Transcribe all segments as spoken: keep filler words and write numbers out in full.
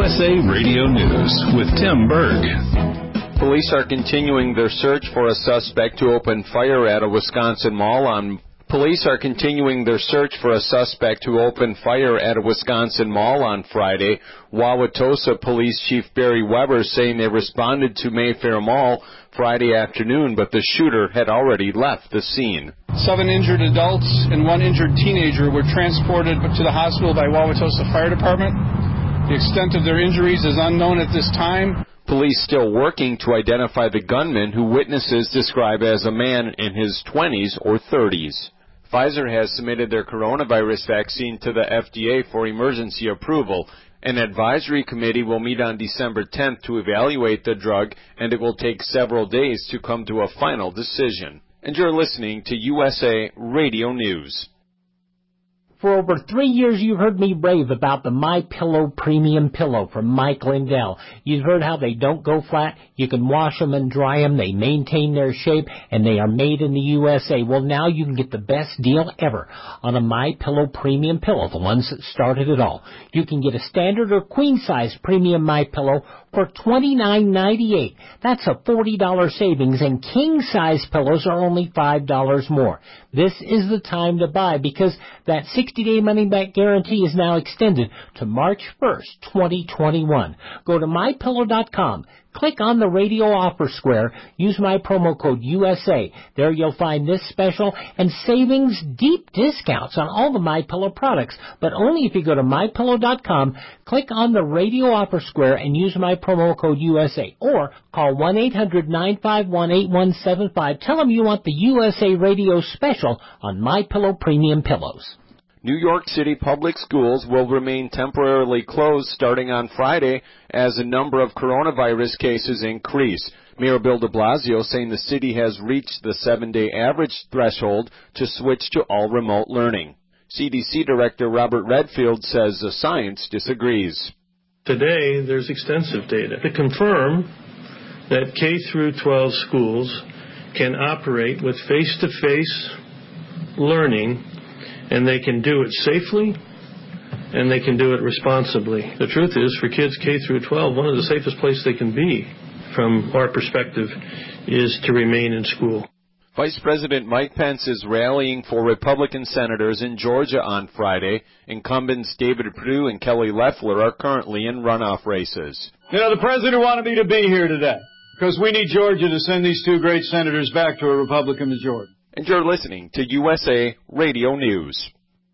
S A Radio News with Tim Berg. Police are continuing their search for a suspect to open fire at a Wisconsin mall on Police are continuing their search for a suspect who opened fire at a Wisconsin mall on Friday. Wauwatosa Police Chief Barry Weber saying they responded to Mayfair Mall Friday afternoon, but the shooter had already left the scene. Seven injured adults and one injured teenager were transported to the hospital by Wauwatosa Fire Department. The extent of their injuries is unknown at this time. Police still working to identify the gunman, who witnesses describe as a man in his twenties or thirties. Pfizer has submitted their coronavirus vaccine to the F D A for emergency approval. An advisory committee will meet on December tenth to evaluate the drug, and it will take several days to come to a final decision. And you're listening to U S A Radio News. For over three years, you've heard me rave about the MyPillow Premium Pillow from Mike Lindell. You've heard how they don't go flat. You can wash them and dry them. They maintain their shape, and they are made in the U S A. Well, now you can get the best deal ever on a MyPillow Premium Pillow, the ones that started it all. You can get a standard or queen-size premium MyPillow for twenty-nine ninety-eight. That's a forty dollars savings, and king-size pillows are only five dollars more. This is the time to buy, because that sixty-day money-back guarantee is now extended to March first, twenty twenty-one. Go to my pillow dot com. Click on the radio offer square. Use my promo code U S A. There you'll find this special and savings, deep discounts on all the MyPillow products, but only if you go to my pillow dot com, click on the radio offer square, and use my promo code U S A. Or call one eight hundred nine five one eight one seven five. Tell them you want the U S A Radio special on MyPillow Premium Pillows. New York City public schools will remain temporarily closed starting on Friday as a number of coronavirus cases increase. Mayor Bill de Blasio saying the city has reached the seven-day average threshold to switch to all remote learning. C D C Director Robert Redfield says the science disagrees. Today, there's extensive data to confirm that K through twelve schools can operate with face-to-face learning, and they can do it safely, and they can do it responsibly. The truth is, for kids K through twelve, one of the safest places they can be, from our perspective, is to remain in school. Vice President Mike Pence is rallying for Republican senators in Georgia on Friday. Incumbents David Perdue and Kelly Loeffler are currently in runoff races. You know, the president wanted me to be here today because we need Georgia to send these two great senators back to a Republican majority. And you're listening to U S A Radio News.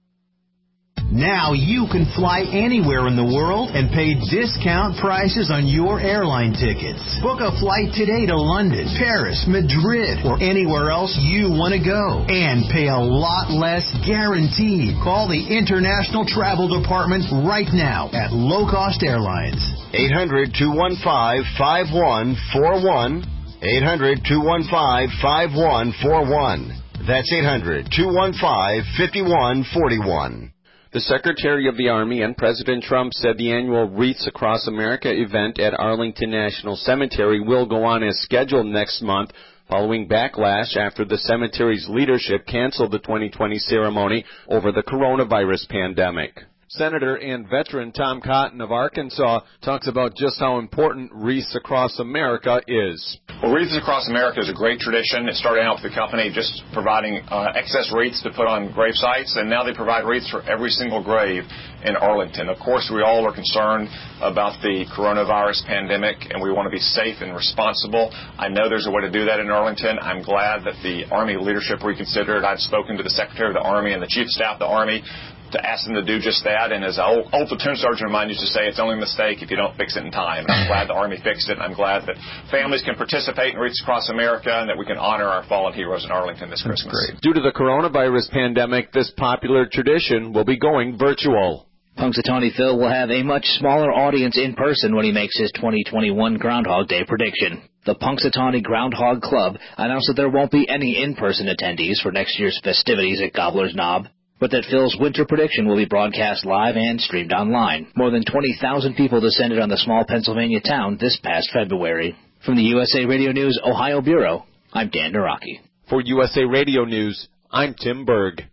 Now you can fly anywhere in the world and pay discount prices on your airline tickets. Book a flight today to London, Paris, Madrid, or anywhere else you want to go. And pay a lot less guaranteed. Call the International Travel Department right now at Low Cost Airlines. eight hundred two one five five one four one. eight hundred two one five five one four one. That's eight hundred two one five five one four one. The Secretary of the Army and President Trump said the annual Wreaths Across America event at Arlington National Cemetery will go on as scheduled next month, following backlash after the cemetery's leadership canceled the twenty twenty ceremony over the coronavirus pandemic. Senator and veteran Tom Cotton of Arkansas talks about just how important Wreaths Across America is. Well, Wreaths Across America is a great tradition. It started out with the company just providing uh, excess wreaths to put on grave sites, and now they provide wreaths for every single grave in Arlington. Of course, we all are concerned about the coronavirus pandemic, and we want to be safe and responsible. I know there's a way to do that in Arlington. I'm glad that the Army leadership reconsidered. I've spoken to the Secretary of the Army and the Chief of Staff of the Army to ask them to do just that. And as old, old platoon sergeant of mine used to say, it's only a mistake if you don't fix it in time. And I'm glad the Army fixed it, and I'm glad that families can participate in Wreaths Across America and that we can honor our fallen heroes in Arlington this That's Christmas. Great. Due to the coronavirus pandemic, this popular tradition will be going virtual. Punxsutawney Phil will have a much smaller audience in person when he makes his twenty twenty-one Groundhog Day prediction. The Punxsutawney Groundhog Club announced that there won't be any in-person attendees for next year's festivities at Gobbler's Knob, but that Phil's winter prediction will be broadcast live and streamed online. More than twenty thousand people descended on the small Pennsylvania town this past February. From the U S A Radio News Ohio Bureau, I'm Dan Naraki. For U S A Radio News, I'm Tim Berg.